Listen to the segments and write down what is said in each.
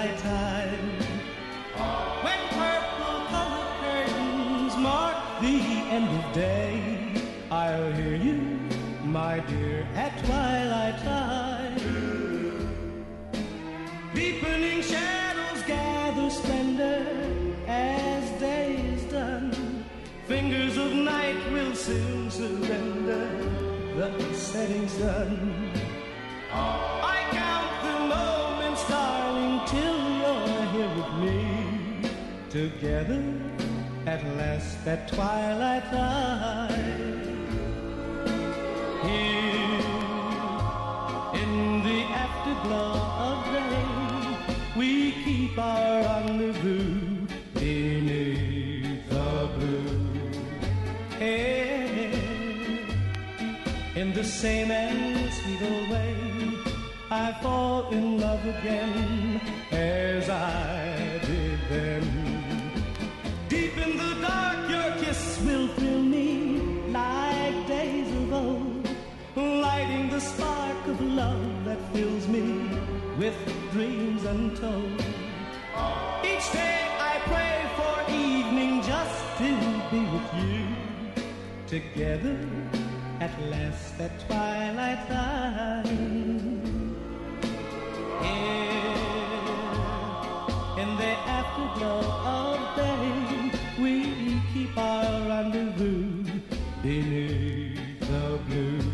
twilight time. When purple-colored curtains mark the end of day, I'll hear you, my dear, at twilight time. Deepening shadows gather splendor as day is done. Fingers of night will soon surrender the setting sun. I count the moments, darling, till you're here with me. Together at last at twilight time. Here in the afterglow of day, we keep our rendezvous beneath the blue. Hey, in the same and sweet old way, I fall in love again as I did then. Deep in the dark, your kiss will thrill me like days of old, lighting the spark of love that fills me with dreams untold. Each day I pray for evening just to be with you. Together at last at twilight time. Here in the afterglow of day, we keep our rendezvous beneath the blue.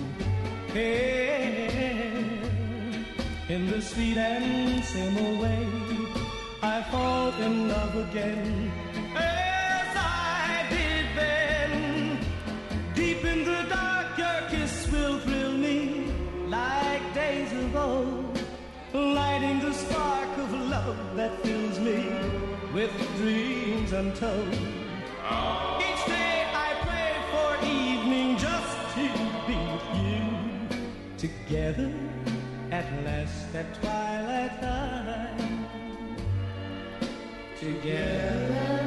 Here in the sweet and same old way, I fall in love again as I did then. Deep in the dark, your kiss will thrill me like days of old, lighting the spark of love that fills me with dreams untold. Each day I pray for evening just to be with you. Together at last at twilight time. Together